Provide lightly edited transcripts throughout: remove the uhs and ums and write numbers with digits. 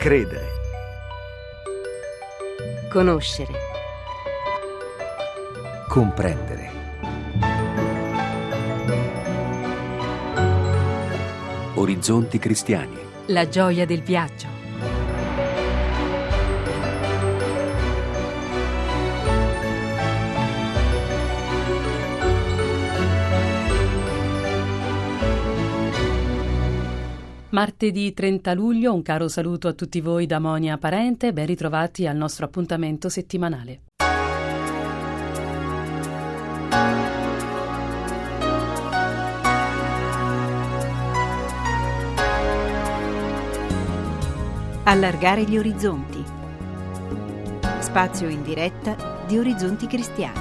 Credere. Conoscere. Comprendere. Orizzonti cristiani. La gioia del viaggio. Martedì 30 luglio, un caro saluto a tutti voi da Monia Parente, ben ritrovati al nostro appuntamento settimanale. Allargare gli orizzonti. Spazio in diretta di Orizzonti Cristiani.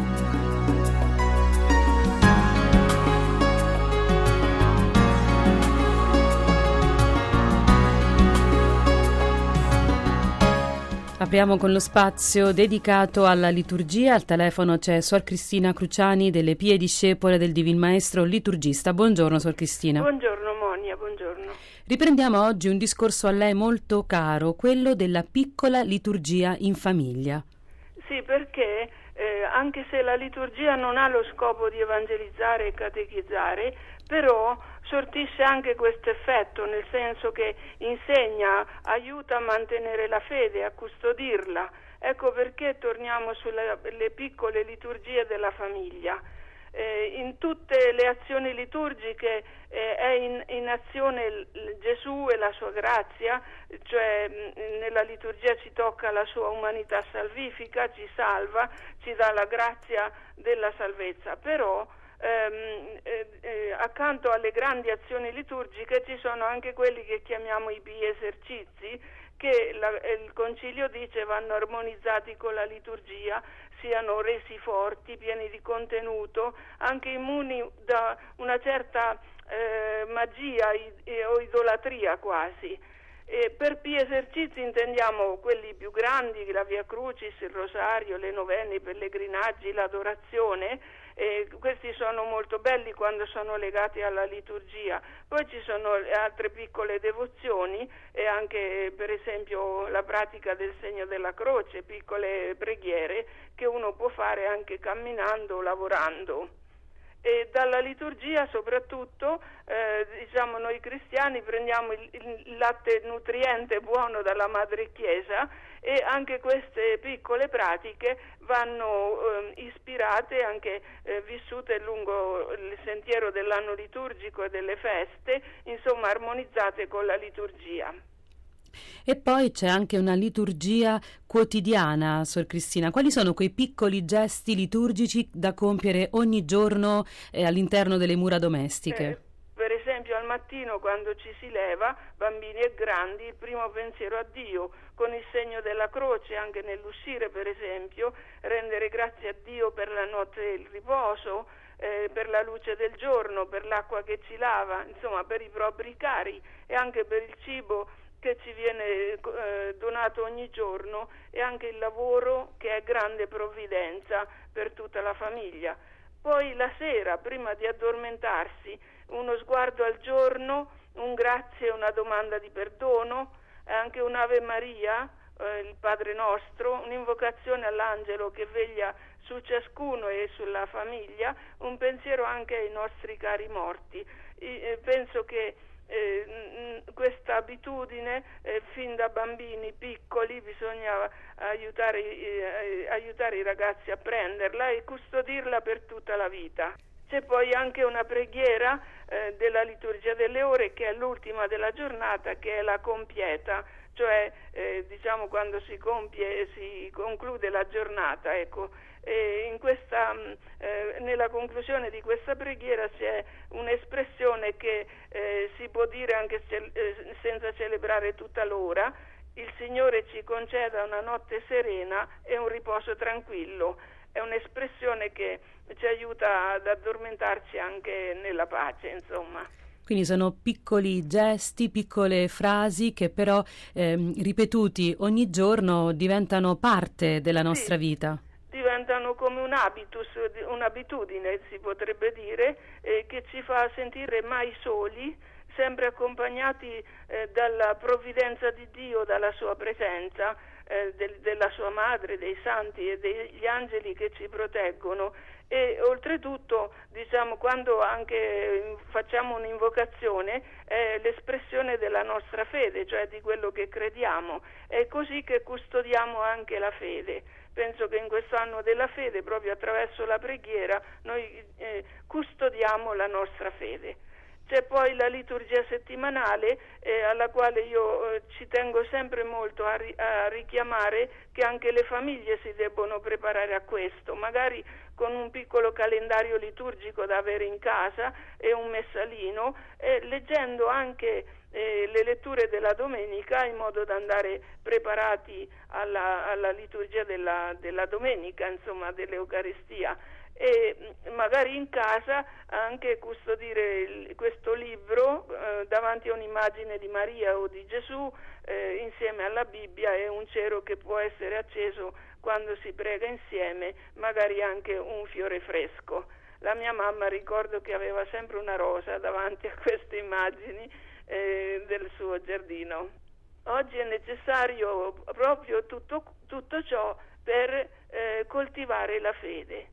Apriamo con lo spazio dedicato alla liturgia. Al telefono c'è Suor Cristina Cruciani delle Pie Discepole del Divin Maestro liturgista. Buongiorno, Suor Cristina. Buongiorno Monia, buongiorno. Riprendiamo oggi un discorso a lei molto caro, quello della piccola liturgia in famiglia. Sì, perché anche se la liturgia non ha lo scopo di evangelizzare e catechizzare, però sortisce anche questo effetto, nel senso che insegna, aiuta a mantenere la fede, a custodirla. Ecco perché torniamo sulle piccole liturgie della famiglia. In tutte le azioni liturgiche è in azione Gesù e la sua grazia, cioè nella liturgia ci tocca la sua umanità salvifica, ci salva, ci dà la grazia della salvezza, però accanto alle grandi azioni liturgiche ci sono anche quelli che chiamiamo i pii esercizi, che il Concilio dice vanno armonizzati con la liturgia, siano resi forti, pieni di contenuto, anche immuni da una certa magia o idolatria quasi. Per pii esercizi intendiamo quelli più grandi, la Via Crucis, il Rosario, le novene, i pellegrinaggi, l'adorazione. Questi sono molto belli quando sono legati alla liturgia. Poi ci sono altre piccole devozioni e anche per esempio la pratica del segno della croce, piccole preghiere che uno può fare anche camminando o lavorando. E dalla liturgia soprattutto diciamo noi cristiani prendiamo il latte nutriente buono dalla Madre Chiesa, e anche queste piccole pratiche vanno ispirate, anche vissute lungo il sentiero dell'anno liturgico e delle feste, insomma armonizzate con la liturgia. E poi c'è anche una liturgia quotidiana, Sor Cristina. Quali sono quei piccoli gesti liturgici da compiere ogni giorno all'interno delle mura domestiche? Per esempio al mattino quando ci si leva, bambini e grandi, il primo pensiero a Dio con il segno della croce, anche nell'uscire per esempio, rendere grazie a Dio per la notte e il riposo, per la luce del giorno, per l'acqua che ci lava, insomma per i propri cari e anche per il cibo che ci viene donato ogni giorno, e anche il lavoro che è grande provvidenza per tutta la famiglia. Poi la sera, prima di addormentarsi, uno sguardo al giorno, un grazie e una domanda di perdono, anche un'Ave Maria, il Padre Nostro, un'invocazione all'angelo che veglia su ciascuno e sulla famiglia, un pensiero anche ai nostri cari morti. Penso che questa abitudine fin da bambini piccoli bisogna aiutare i ragazzi a prenderla e custodirla per tutta la vita. C'è poi anche una preghiera della liturgia delle ore, che è l'ultima della giornata, che è la compieta, cioè diciamo quando si conclude la giornata, ecco. Nella conclusione di questa preghiera c'è un'espressione che si può dire anche senza celebrare tutta l'ora: il Signore ci conceda una notte serena e un riposo tranquillo. È un'espressione che ci aiuta ad addormentarci anche nella pace, insomma. Quindi sono piccoli gesti, piccole frasi che però ripetuti ogni giorno diventano parte della nostra vita. Diventano come un habitus, un'abitudine si potrebbe dire, che ci fa sentire mai soli, sempre accompagnati dalla provvidenza di Dio, dalla sua presenza, della sua madre, dei santi e degli angeli che ci proteggono. E oltretutto, diciamo, quando anche facciamo un'invocazione è l'espressione della nostra fede, cioè di quello che crediamo. È così che custodiamo anche la fede. Penso che in questo anno della fede, proprio attraverso la preghiera, noi custodiamo la nostra fede. C'è poi la liturgia settimanale alla quale io ci tengo sempre molto a richiamare che anche le famiglie si debbono preparare a questo, magari con un piccolo calendario liturgico da avere in casa e un messalino, leggendo anche le letture della domenica in modo da andare preparati alla liturgia della domenica, insomma dell'Eucaristia. E magari in casa anche custodire questo libro davanti a un'immagine di Maria o di Gesù insieme alla Bibbia e un cero che può essere acceso quando si prega insieme, magari anche un fiore fresco. La mia mamma, ricordo che aveva sempre una rosa davanti a queste immagini del suo giardino. Oggi è necessario proprio tutto ciò per coltivare la fede.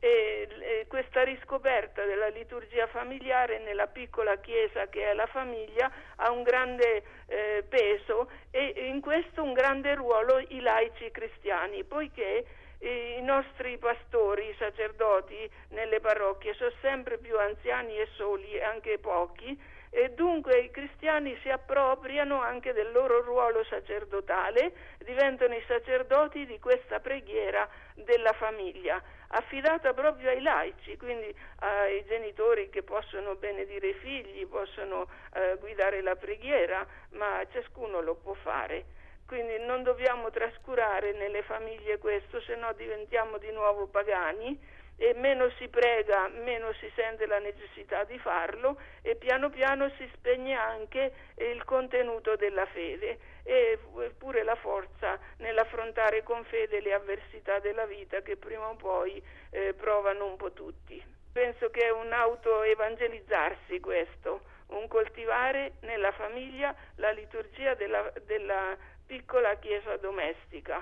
E questa riscoperta della liturgia familiare nella piccola chiesa che è la famiglia ha un grande peso, e in questo un grande ruolo i laici cristiani, poiché i nostri pastori, i sacerdoti nelle parrocchie sono sempre più anziani e soli, anche pochi, e dunque i cristiani si appropriano anche del loro ruolo sacerdotale, diventano i sacerdoti di questa preghiera della famiglia, affidata proprio ai laici, quindi ai genitori che possono benedire i figli, possono guidare la preghiera, ma ciascuno lo può fare. Quindi non dobbiamo trascurare nelle famiglie questo, se no diventiamo di nuovo pagani, e meno si prega, meno si sente la necessità di farlo, e piano piano si spegne anche il contenuto della fede e pure la forza nell'affrontare con fede le avversità della vita che prima o poi provano un po' tutti. Penso che è un autoevangelizzarsi questo, un coltivare nella famiglia la liturgia della piccola chiesa domestica.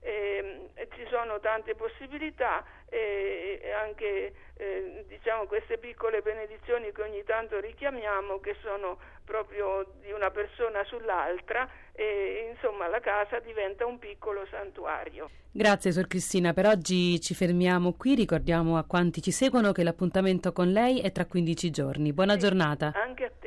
Ci sono tante possibilità, anche diciamo queste piccole benedizioni che ogni tanto richiamiamo, che sono proprio di una persona sull'altra, e insomma la casa diventa un piccolo santuario. Grazie Sor Cristina, per oggi ci fermiamo qui. Ricordiamo a quanti ci seguono che l'appuntamento con lei è tra 15 giorni. Buona giornata. Anche a te.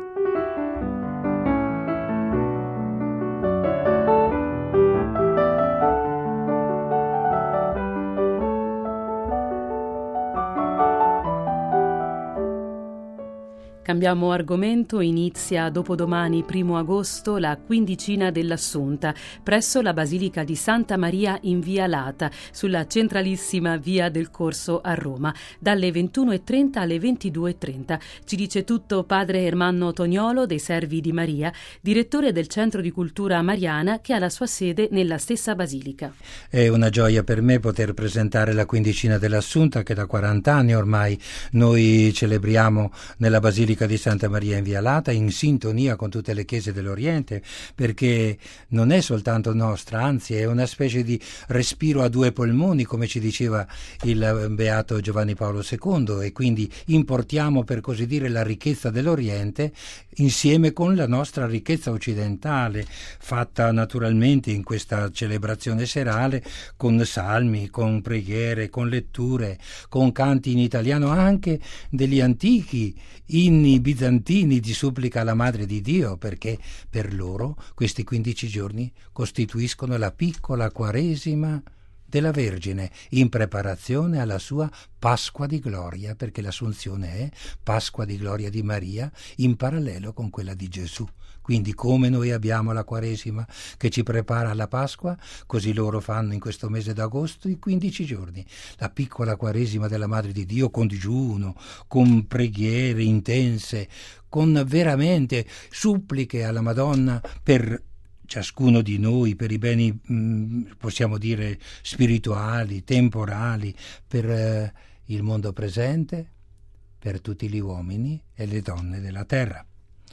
Cambiamo argomento, inizia dopodomani 1 agosto la Quindicina dell'Assunta presso la Basilica di Santa Maria in Via Lata, sulla centralissima Via del Corso a Roma, dalle 21:30 alle 22:30. Ci dice tutto padre Ermanno Toniolo dei Servi di Maria, direttore del Centro di Cultura Mariana che ha la sua sede nella stessa basilica. È una gioia per me poter presentare la Quindicina dell'Assunta che da 40 anni ormai noi celebriamo nella Basilica di Santa Maria in Via Lata, in sintonia con tutte le chiese dell'Oriente, perché non è soltanto nostra, anzi è una specie di respiro a due polmoni, come ci diceva il beato Giovanni Paolo II, e quindi importiamo, per così dire, la ricchezza dell'Oriente insieme con la nostra ricchezza occidentale, fatta naturalmente in questa celebrazione serale con salmi, con preghiere, con letture, con canti in italiano, anche degli antichi inni bizantini di supplica alla Madre di Dio, perché per loro questi 15 giorni costituiscono la piccola Quaresima della Vergine, in preparazione alla sua Pasqua di gloria, perché l'Assunzione è Pasqua di gloria di Maria in parallelo con quella di Gesù. Quindi come noi abbiamo la Quaresima che ci prepara alla Pasqua, così loro fanno in questo mese d'agosto i 15 giorni, la piccola Quaresima della Madre di Dio, con digiuno, con preghiere intense, con veramente suppliche alla Madonna per ciascuno di noi, per i beni, possiamo dire, spirituali, temporali, per il mondo presente, per tutti gli uomini e le donne della terra.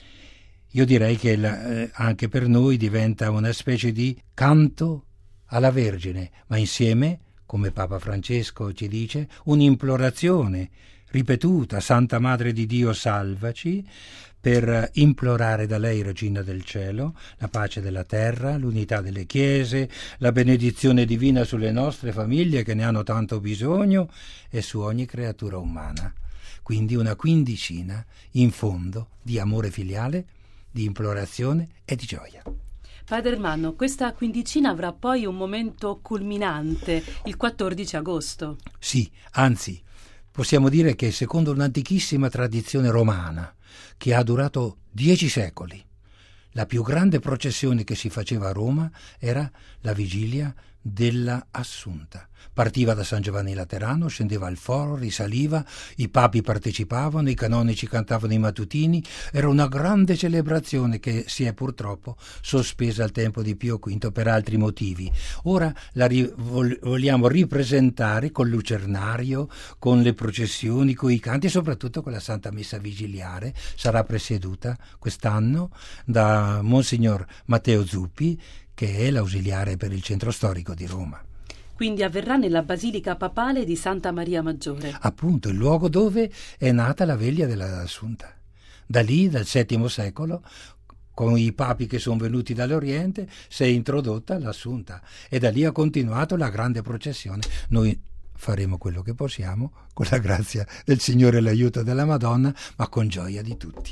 io direi che anche per noi diventa una specie di canto alla Vergine, ma insieme, come Papa Francesco ci dice, un'implorazione ripetuta: Santa Madre di Dio, salvaci, per implorare da lei, Regina del Cielo, la pace della terra, l'unità delle chiese, la benedizione divina sulle nostre famiglie che ne hanno tanto bisogno e su ogni creatura umana. Quindi una quindicina in fondo di amore filiale, di implorazione e di gioia. Padre Ermanno, questa quindicina avrà poi un momento culminante, il 14 agosto. Sì, anzi, possiamo dire che secondo un'antichissima tradizione romana, che ha durato 10 secoli, la più grande processione che si faceva a Roma era la vigilia della Assunta. Partiva da San Giovanni Laterano, scendeva al foro, risaliva, i papi partecipavano, i canonici cantavano i mattutini. Era una grande celebrazione che si è purtroppo sospesa al tempo di Pio V per altri motivi. Ora la vogliamo ripresentare col lucernario, con le processioni, con i canti e soprattutto con la Santa Messa Vigiliare. Sarà presieduta quest'anno da Monsignor Matteo Zuppi, che è l'ausiliare per il centro storico di Roma. Quindi avverrà nella Basilica Papale di Santa Maria Maggiore. Appunto, il luogo dove è nata la veglia dell'Assunta. Da lì, dal VII secolo, con i papi che sono venuti dall'Oriente, si è introdotta l'Assunta e da lì ha continuato la grande processione. Noi faremo quello che possiamo, con la grazia del Signore e l'aiuto della Madonna, ma con gioia di tutti.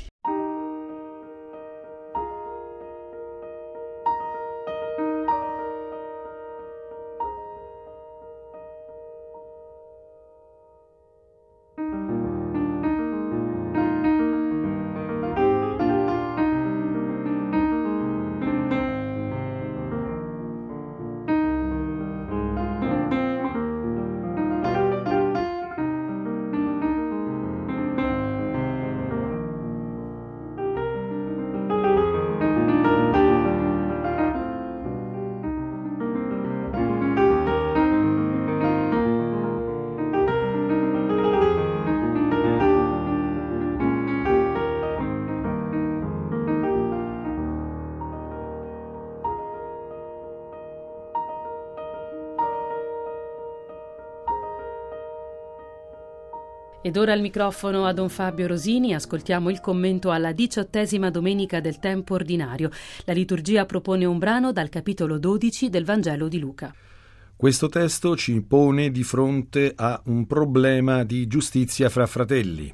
Ed ora il microfono a Don Fabio Rosini, ascoltiamo il commento alla 18ª domenica del tempo ordinario. La liturgia propone un brano dal capitolo 12 del Vangelo di Luca. Questo testo ci pone di fronte a un problema di giustizia fra fratelli.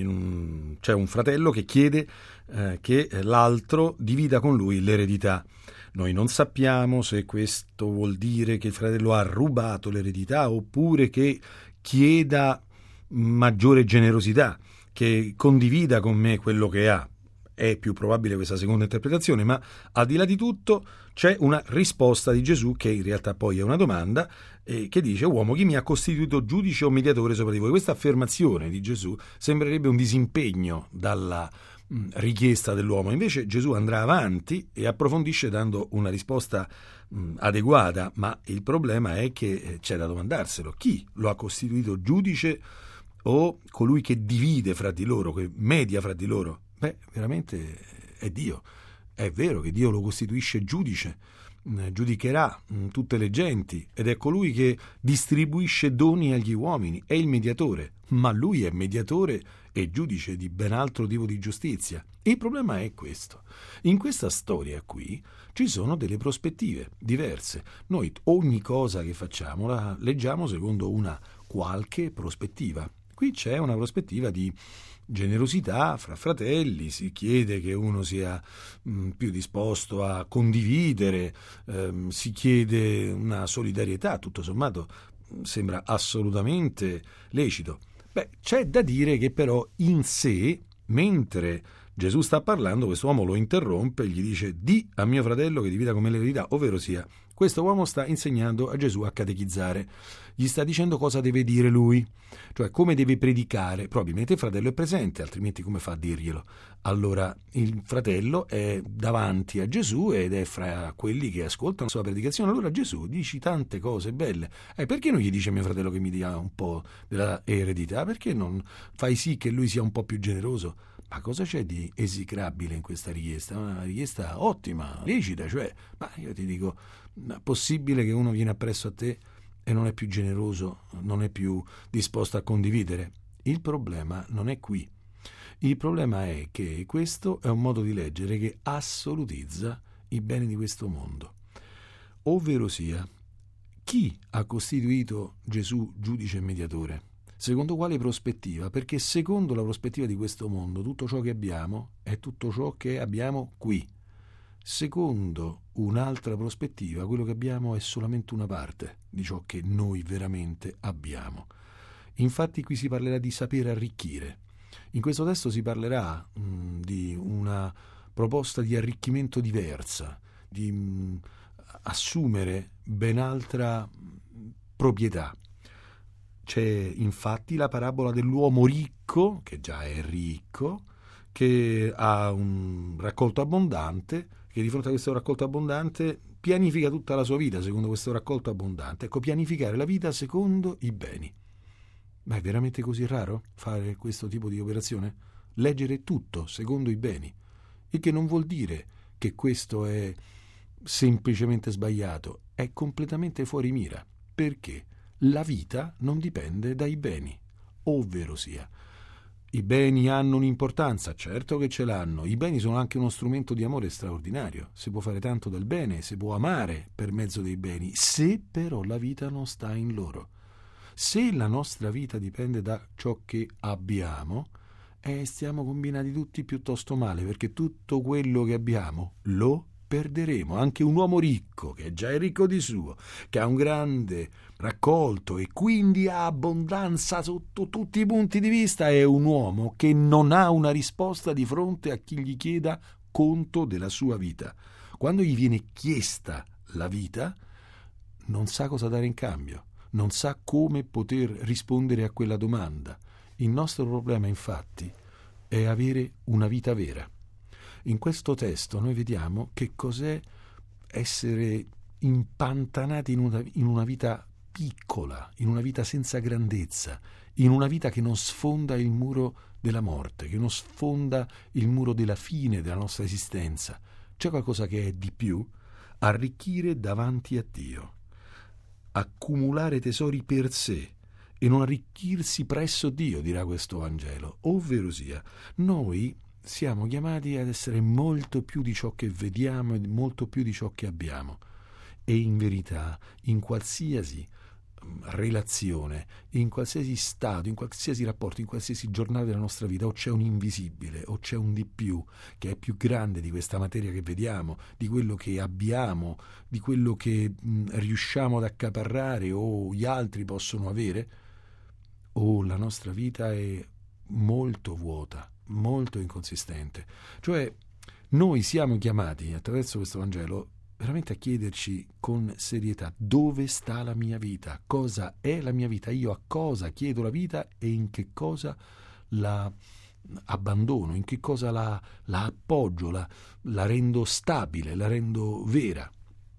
C'è un fratello che chiede che l'altro divida con lui l'eredità. Noi non sappiamo se questo vuol dire che il fratello ha rubato l'eredità oppure che chieda maggiore generosità, che condivida con me quello che ha. È più probabile questa seconda interpretazione, ma al di là di tutto c'è una risposta di Gesù che in realtà poi è una domanda che dice: uomo, chi mi ha costituito giudice o mediatore sopra di voi? Questa affermazione di Gesù sembrerebbe un disimpegno dalla richiesta dell'uomo, invece Gesù andrà avanti e approfondisce dando una risposta adeguata, ma il problema è che c'è da domandarselo: chi lo ha costituito giudice o colui che divide fra di loro, che media fra di loro? Beh, veramente è Dio. È vero che Dio lo costituisce giudice, giudicherà tutte le genti ed è colui che distribuisce doni agli uomini, è il mediatore, ma lui è mediatore e giudice di ben altro tipo di giustizia. E il problema è questo: in questa storia qui ci sono delle prospettive diverse. Noi ogni cosa che facciamo la leggiamo secondo una qualche prospettiva. Qui c'è una prospettiva di generosità fra fratelli, si chiede che uno sia più disposto a condividere, si chiede una solidarietà, tutto sommato sembra assolutamente lecito. Beh, c'è da dire che però in sé, mentre Gesù sta parlando, quest'uomo lo interrompe e gli dice: di a mio fratello che divida con me l'eredità, ovvero sia, questo uomo sta insegnando a Gesù a catechizzare, gli sta dicendo cosa deve dire lui, cioè come deve predicare. Probabilmente il fratello è presente, altrimenti come fa a dirglielo? Allora il fratello è davanti a Gesù ed è fra quelli che ascoltano la sua predicazione. Allora Gesù dice tante cose belle. Perché non gli dice a mio fratello che mi dia un po' della eredità? Perché non fai sì che lui sia un po' più generoso? Ma cosa c'è di esecrabile in questa richiesta? Una richiesta ottima, lecita, cioè, ma io ti dico, è possibile che uno viene appresso a te e non è più generoso, non è più disposto a condividere? Il problema non è qui. Il problema è che questo è un modo di leggere che assolutizza i beni di questo mondo. Ovvero sia, chi ha costituito Gesù giudice e mediatore? Secondo quale prospettiva? Perché secondo la prospettiva di questo mondo tutto ciò che abbiamo è tutto ciò che abbiamo qui. Secondo un'altra prospettiva quello che abbiamo è solamente una parte di ciò che noi veramente abbiamo. Infatti qui si parlerà di saper arricchire. In questo testo si parlerà di una proposta di arricchimento diversa, di assumere ben altra proprietà. C'è infatti la parabola dell'uomo ricco, che già è ricco, che ha un raccolto abbondante, che di fronte a questo raccolto abbondante pianifica tutta la sua vita secondo questo raccolto abbondante. Ecco, pianificare la vita secondo i beni. Ma è veramente così raro fare questo tipo di operazione? Leggere tutto secondo i beni. Il che non vuol dire che questo è semplicemente sbagliato, è completamente fuori mira. Perché? La vita non dipende dai beni, ovvero sia. I beni hanno un'importanza, certo che ce l'hanno. I beni sono anche uno strumento di amore straordinario. Si può fare tanto del bene, si può amare per mezzo dei beni, se però la vita non sta in loro. Se la nostra vita dipende da ciò che abbiamo, stiamo combinati tutti piuttosto male, perché tutto quello che abbiamo lo perderemo. Anche un uomo ricco, che già è ricco di suo, che ha un grande raccolto e quindi ha abbondanza sotto tutti i punti di vista, è un uomo che non ha una risposta di fronte a chi gli chieda conto della sua vita. Quando gli viene chiesta la vita, non sa cosa dare in cambio, non sa come poter rispondere a quella domanda. Il nostro problema, infatti, è avere una vita vera. In questo testo noi vediamo che cos'è essere impantanati in una vita piccola, in una vita senza grandezza, in una vita che non sfonda il muro della morte, che non sfonda il muro della fine della nostra esistenza. C'è qualcosa che è di più? Arricchire davanti a Dio, accumulare tesori per sé e non arricchirsi presso Dio, dirà questo Vangelo. Ovvero sia, noi siamo chiamati ad essere molto più di ciò che vediamo e molto più di ciò che abbiamo. E in verità, in qualsiasi relazione, in qualsiasi stato, in qualsiasi rapporto, in qualsiasi giornata della nostra vita, o c'è un invisibile, o c'è un di più, che è più grande di questa materia che vediamo, di quello che abbiamo, di quello che riusciamo ad accaparrare o gli altri possono avere, o la nostra vita è molto vuota, molto inconsistente. Cioè, noi siamo chiamati, attraverso questo Vangelo, veramente a chiederci con serietà: dove sta la mia vita? Cosa è la mia vita? Io a cosa chiedo la vita e in che cosa la abbandono, in che cosa la appoggio, la rendo stabile, la rendo vera.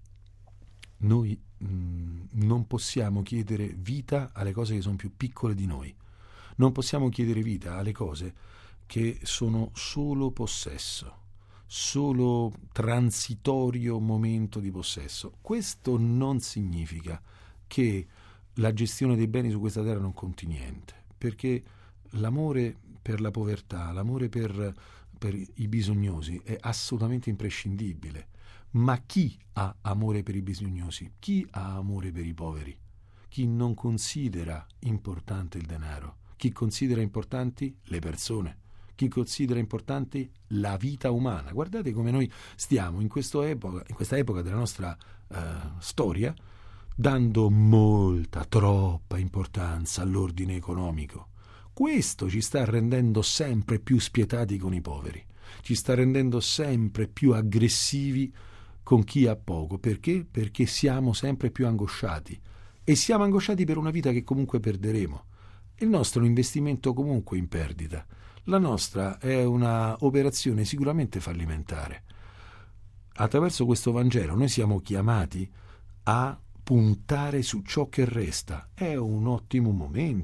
Noi non possiamo chiedere vita alle cose che sono più piccole di noi. Non possiamo chiedere vita alle cose che sono solo possesso, solo transitorio momento di possesso. Questo non significa che la gestione dei beni su questa terra non conti niente, perché l'amore per la povertà, l'amore per i bisognosi è assolutamente imprescindibile. Ma chi ha amore per i bisognosi? Chi ha amore per i poveri? Chi non considera importante il denaro? Chi considera importanti le persone? Chi considera importanti la vita umana? Guardate come noi stiamo in questa epoca della nostra storia, dando molta, troppa importanza all'ordine economico. Questo ci sta rendendo sempre più spietati con i poveri, ci sta rendendo sempre più aggressivi con chi ha poco. Perché? Perché siamo sempre più angosciati, e siamo angosciati per una vita che comunque perderemo. Il nostro è un investimento comunque in perdita. La nostra è una operazione sicuramente fallimentare. Attraverso questo Vangelo noi siamo chiamati a puntare su ciò che resta. È un ottimo momento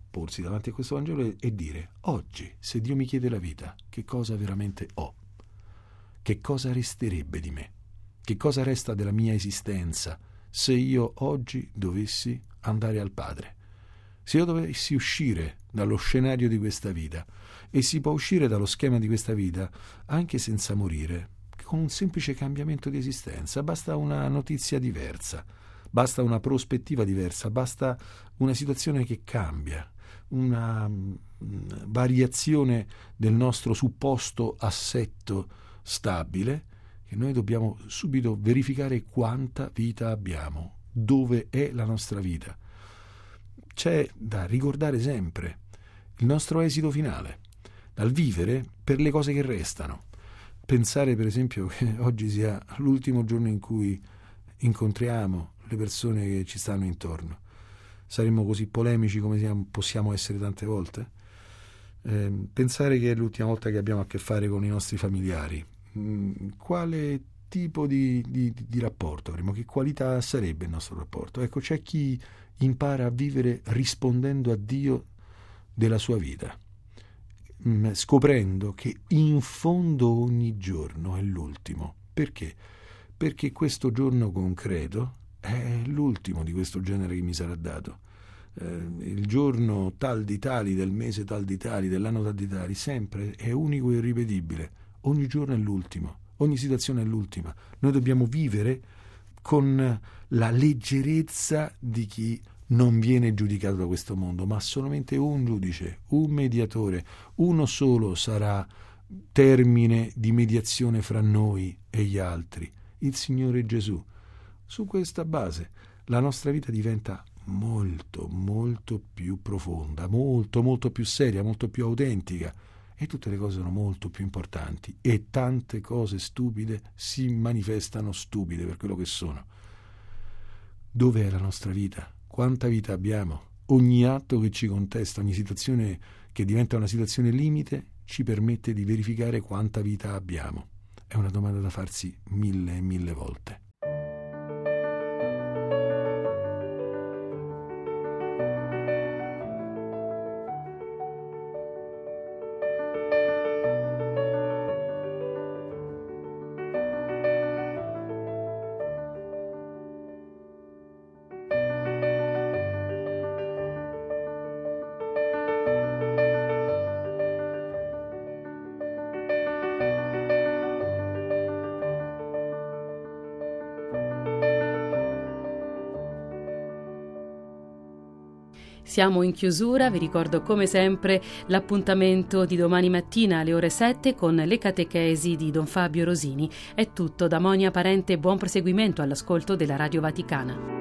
porsi davanti a questo Vangelo e dire: oggi, se Dio mi chiede la vita, che cosa veramente ho? Che cosa resterebbe di me? Che cosa resta della mia esistenza se io oggi dovessi andare al Padre? Se io dovessi uscire dallo scenario di questa vita, e si può uscire dallo schema di questa vita anche senza morire, con un semplice cambiamento di esistenza, basta una notizia diversa, basta una prospettiva diversa, basta una situazione che cambia, una variazione del nostro supposto assetto stabile, che noi dobbiamo subito verificare quanta vita abbiamo, dove è la nostra vita. C'è da ricordare sempre il nostro esito finale, dal vivere per le cose che restano. Pensare per esempio che oggi sia l'ultimo giorno in cui incontriamo le persone che ci stanno intorno. Saremmo così polemici come possiamo essere tante volte? Pensare che è l'ultima volta che abbiamo a che fare con i nostri familiari. Quale tipo di rapporto avremo? Che qualità sarebbe il nostro rapporto? Ecco, c'è chi impara a vivere rispondendo a Dio della sua vita, scoprendo che in fondo ogni giorno è l'ultimo. Perché? Perché questo giorno concreto è l'ultimo di questo genere che mi sarà dato. Il giorno tal di tali, del mese tal di tali, dell'anno tal di tali, sempre è unico e irripetibile. Ogni giorno è l'ultimo, ogni situazione è l'ultima. Noi dobbiamo vivere con la leggerezza di chi non viene giudicato da questo mondo, ma solamente un giudice, un mediatore, uno solo sarà termine di mediazione fra noi e gli altri, il Signore Gesù. Su questa base la nostra vita diventa molto, molto più profonda, molto, molto più seria, molto più autentica, e tutte le cose sono molto più importanti, e tante cose stupide si manifestano stupide per quello che sono. Dove è la nostra vita? Quanta vita abbiamo? Ogni atto che ci contesta, ogni situazione che diventa una situazione limite, ci permette di verificare quanta vita abbiamo. È una domanda da farsi 1000 e 1000 volte. Siamo in chiusura, vi ricordo come sempre l'appuntamento di domani mattina alle ore 7 con le catechesi di Don Fabio Rosini. È tutto da Monia Parente, buon proseguimento all'ascolto della Radio Vaticana.